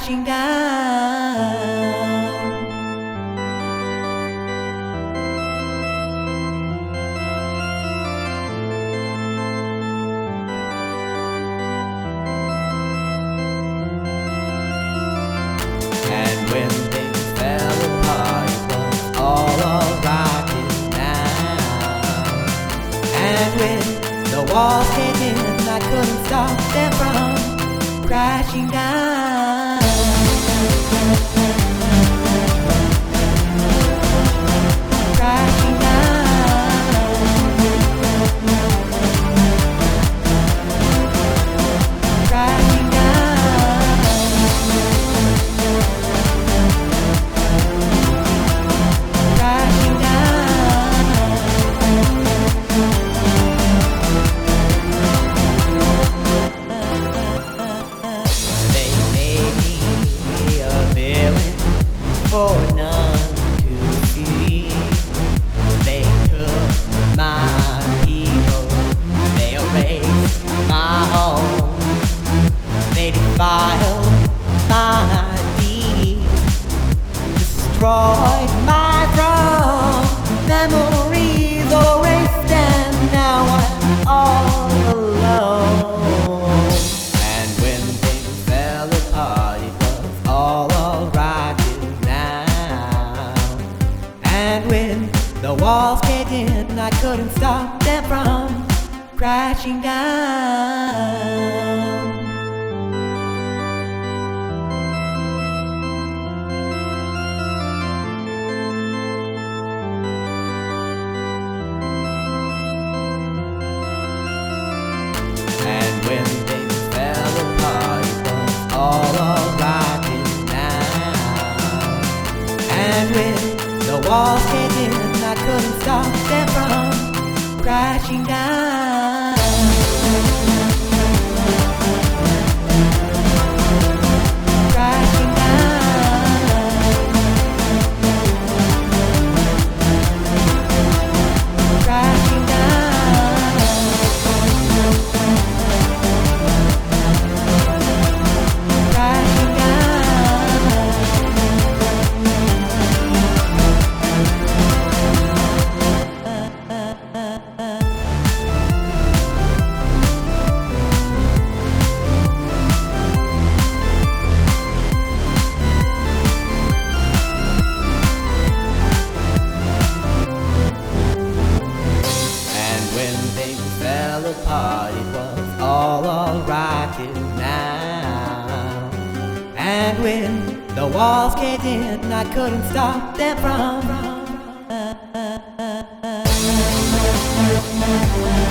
crashing down. And when things fell apart, it was all alright now. And when the walls caved in, I couldn't stop them from crashing down. Crashing down. Crashing down. Crashing down. They made me a villain for none to see. They took my people, they erased my home, they defiled my deeds, destroyed my throne. Memories all erased, and now I'm all alone. And when things fell apart, it was all alright now. And when the walls caved in, I couldn't stop them from crashing down. And when things fell apart, it was all alright now. And when the walls caved in, I couldn't stop them from crashing down. Crashing down. Crashing down. Crashing down. And when things fell apart, it was all alright till now. And when the walls caved in, I couldn't stop them from